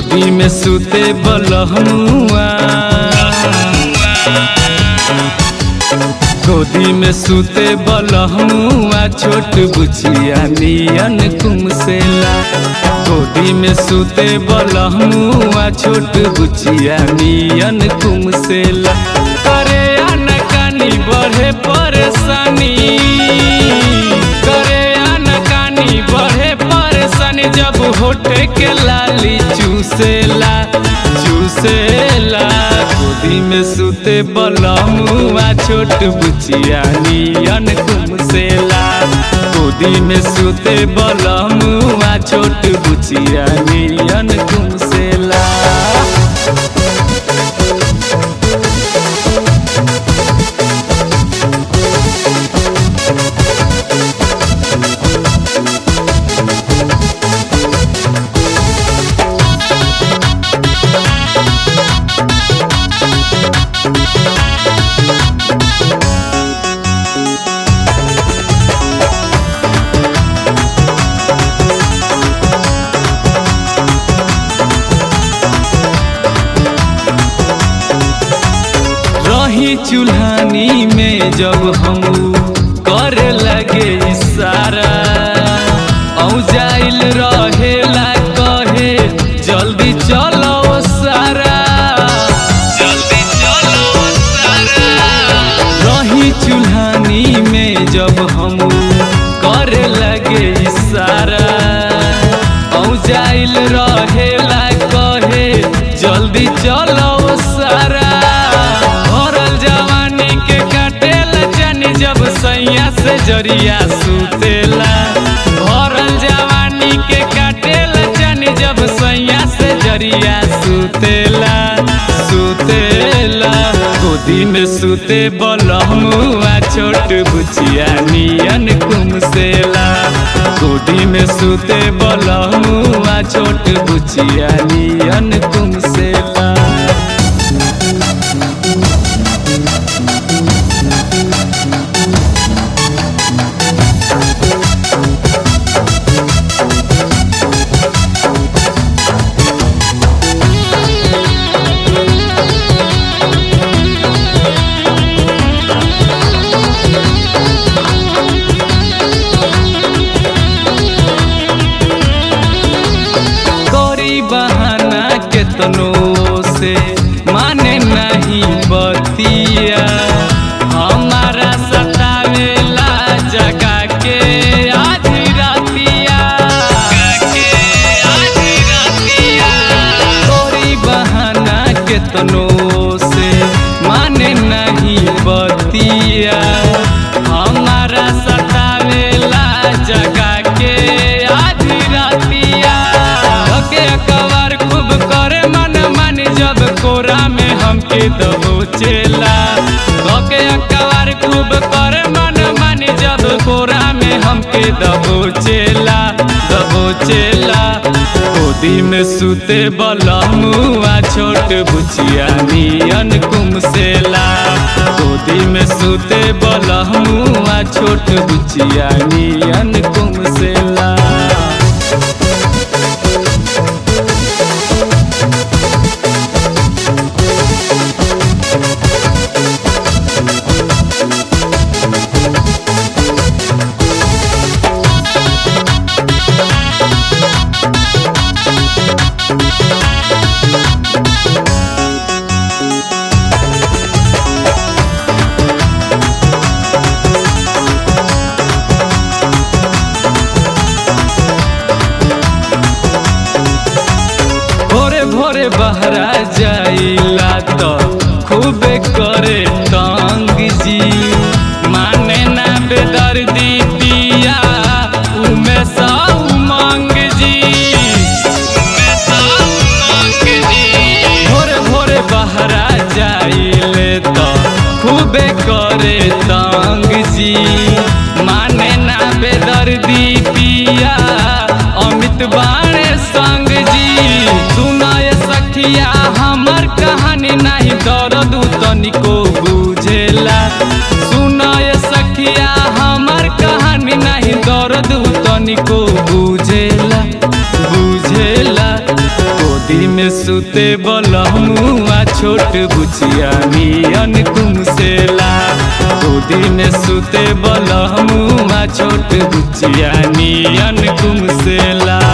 गोदी में सुते बलहनुआ, गोदी में सुते बलहनुआ, छोट बुचिया नियन कुमसेला। गोदी में सुते बलहनुआ, छोट बुचिया नियन कुमसेला। करे आनाकानी बढ़े परेशानी, करे आनाकानी बढ़े परेशानी, जब होठे के लाली चूसेला चूसेला। गोदी में सुते बलहनुआ, छोट बुचिया नियन कुमसेला। गोदी में सुते बलहनुआ, छोट बुचिया नियन कुमसेला। चूल्हानी में जब हम करे लगे इशारा, औजाइल रहेला कहे जल्दी चलो सारा, जल्दी चलो सारा। रही चूल्हानी में जब हम करे लगे इशारा, औजाइल रहेला कहे जल्दी चलो सारा। जब सैया से जरिया सुतेला, भरल जवानी के काटेला जानी, जब सैया से जरिया सुतेला सुतेला। गोदी में सुते बलहनुआ, छोट बुचिया नियन कुमसेला। गोदी में सुते बलहनुआ, छोट बुचिया नियन कुमसेला। बहाना केतनो से माने नहीं बतिया, हमारा सतावेला जगा के आधी रातिया, तोरी बहाना केतनो से माने नहीं बतिया, हमारा सतावेला जगा के आधी रातिया। कवार खूब करे मन मानी, जब कोरा में हमके दबोचेला। कवार खूब करे मन मानी, जब कोरा में हमके दबोचेला दबोचेला। गोदी में सुते बलहनुआ, छोट बुचिया नियन कुमसेला। गोदी में सुते बलहनुआ, छोट बुचिया नियन कुमसेला। भोरे बहरा जाइला तो खूबे करे तंग जी, माने ना बेदर्दी पिया उमे सा उमंग जी, भोरे भोरे बहरा जाइले तो खूबे करे तंग जी, माने ना बेदर्दी पिया अमित बाणे संग जी। सुनाए सखिया हमर कहानी, नहीं दर्द तनिको बुझेला। सुनाए सखिया हमर कहानी, नहीं दर्द तनिको बुझेला बुझेला। गोदी में बलमुआ छोट बुचिया नियन कुमसेला। गोदी में सुते बलमुआ छोट बुचिया नियन कुमसेला।